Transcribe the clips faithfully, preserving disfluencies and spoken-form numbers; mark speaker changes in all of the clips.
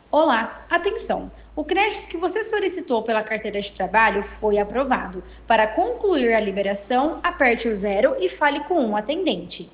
Speaker 1: Olá, atenção! O crédito que você solicitou pela carteira de trabalho foi aprovado. Para concluir a liberação, aperte o zero e fale com um atendente.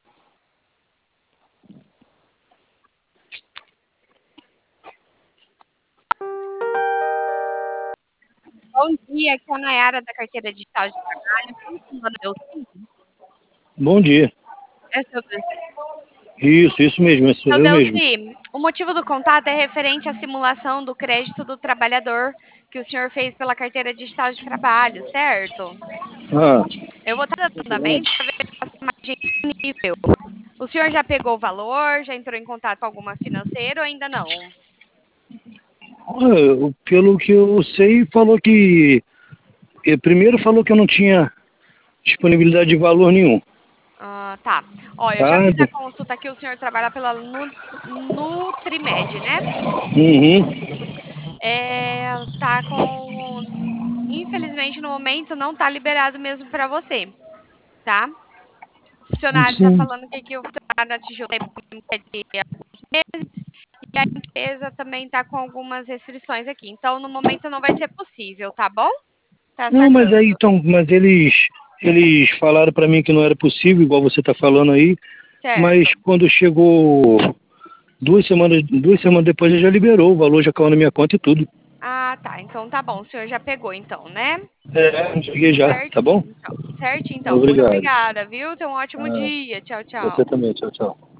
Speaker 2: Bom dia, aqui é a Nayara da carteira digital de trabalho. Como funciona meu Delci?
Speaker 3: Bom dia.
Speaker 2: É seu Delci?
Speaker 3: Isso, isso mesmo, sou
Speaker 2: Seu
Speaker 3: eu mesmo.
Speaker 2: Delci, o motivo do contato é referente à simulação do crédito do trabalhador que o senhor fez pela carteira digital de trabalho, certo?
Speaker 3: Ah,
Speaker 2: Eu vou estar dando andamento para ver se passa mais disponível. O senhor já pegou o valor, já entrou em contato com alguma financeira ou ainda não?
Speaker 3: ah, pelo que eu sei, falou que. eh, Primeiro falou que eu não tinha disponibilidade de valor nenhum.
Speaker 2: Ah, tá. Ó, eu já
Speaker 3: Tá?
Speaker 2: fiz a consulta aqui, o senhor trabalha pela Nu- Nutrimed, né?
Speaker 3: Uhum.
Speaker 2: É, tá com. Infelizmente, no momento, não tá liberado mesmo para você, tá? O funcionário tá
Speaker 3: Sim.
Speaker 2: falando que, que o funcionário atingiu o tempo de alguns meses e a empresa também tá com algumas restrições aqui. Então, no momento, não vai ser possível, tá bom? Tá
Speaker 3: Não, mas aí
Speaker 2: sacando.
Speaker 3: então, mas eles eles falaram para mim que não era possível, igual você tá falando aí, mas
Speaker 2: Certo.
Speaker 3: quando chegou duas semanas, duas semanas depois ele já liberou, o valor já caiu na minha conta e tudo.
Speaker 2: Ah, tá. Então tá bom. O senhor já pegou, então, né?
Speaker 3: É, cheguei já, tá bom?
Speaker 2: Certinho, então. Certinho, então. Muito
Speaker 3: Obrigado.
Speaker 2: obrigada, viu? Tenha um ótimo
Speaker 3: Ah,
Speaker 2: dia. Tchau,
Speaker 3: você
Speaker 2: tchau.
Speaker 3: também, tchau, tchau.